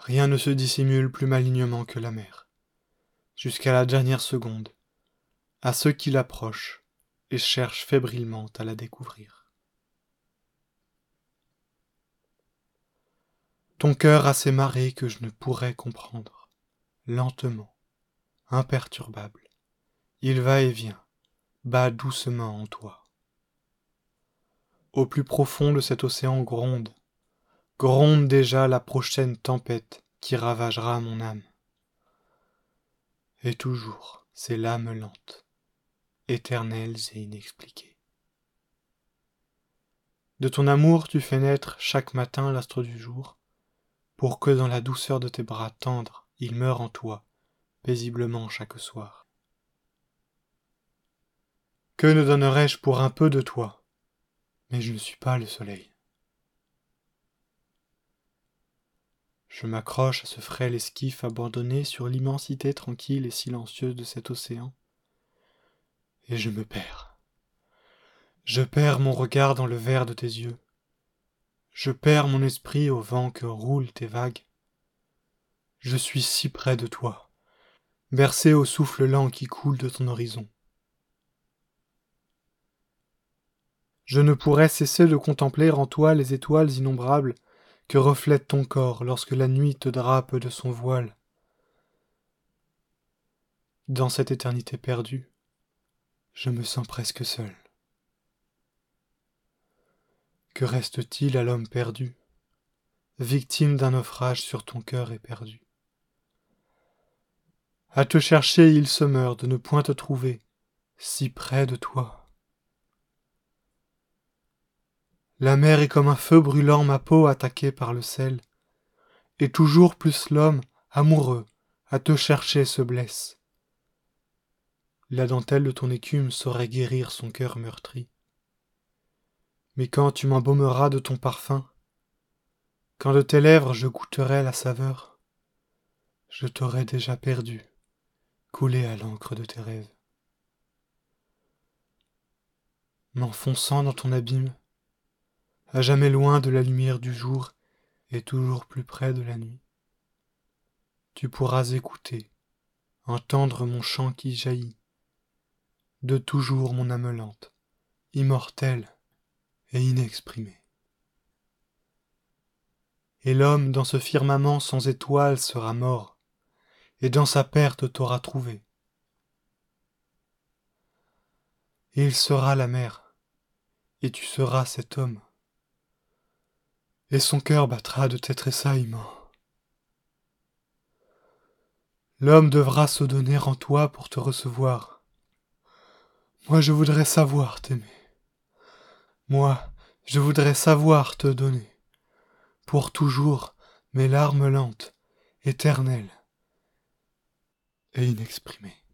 Rien ne se dissimule plus malignement que la mer, jusqu'à la dernière seconde, à ceux qui l'approchent et cherchent fébrilement à la découvrir. Ton cœur a ces marées que je ne pourrais comprendre, lentement, imperturbable, il va et vient, bat doucement en toi. Au plus profond de cet océan gronde déjà la prochaine tempête qui ravagera mon âme. Et toujours ces lames lentes, éternelles et inexpliquées. De ton amour tu fais naître chaque matin l'astre du jour, pour que dans la douceur de tes bras tendres, il meure en toi, paisiblement chaque soir. Que ne donnerais-je pour un peu de toi? Mais je ne suis pas le soleil. Je m'accroche à ce frêle esquif abandonné sur l'immensité tranquille et silencieuse de cet océan, et je me perds. Je perds mon regard dans le vert de tes yeux. Je perds mon esprit au vent que roulent tes vagues. Je suis si près de toi, bercé au souffle lent qui coule de ton horizon. Je ne pourrais cesser de contempler en toi les étoiles innombrables que reflète ton corps lorsque la nuit te drape de son voile. Dans cette éternité perdue, je me sens presque seul. Que reste-t-il à l'homme perdu, victime d'un naufrage sur ton cœur éperdu? À te chercher, il se meurt de ne point te trouver, si près de toi. La mer est comme un feu brûlant ma peau attaquée par le sel, et toujours plus l'homme, amoureux, à te chercher se blesse. La dentelle de ton écume saurait guérir son cœur meurtri. Mais quand tu m'embaumeras de ton parfum, quand de tes lèvres je goûterai la saveur, je t'aurai déjà perdu, coulé à l'encre de tes rêves. M'enfonçant dans ton abîme, à jamais loin de la lumière du jour et toujours plus près de la nuit, tu pourras écouter, entendre mon chant qui jaillit, de toujours mon âme lente, immortelle et inexprimée. Et l'homme dans ce firmament sans étoiles sera mort, et dans sa perte t'aura trouvé. Et il sera la mer, et tu seras cet homme, et son cœur battra de tes tressaillements. L'homme devra se donner en toi pour te recevoir. Moi je voudrais savoir t'aimer. Moi je voudrais savoir te donner, pour toujours mes larmes lentes, éternelles et inexprimées.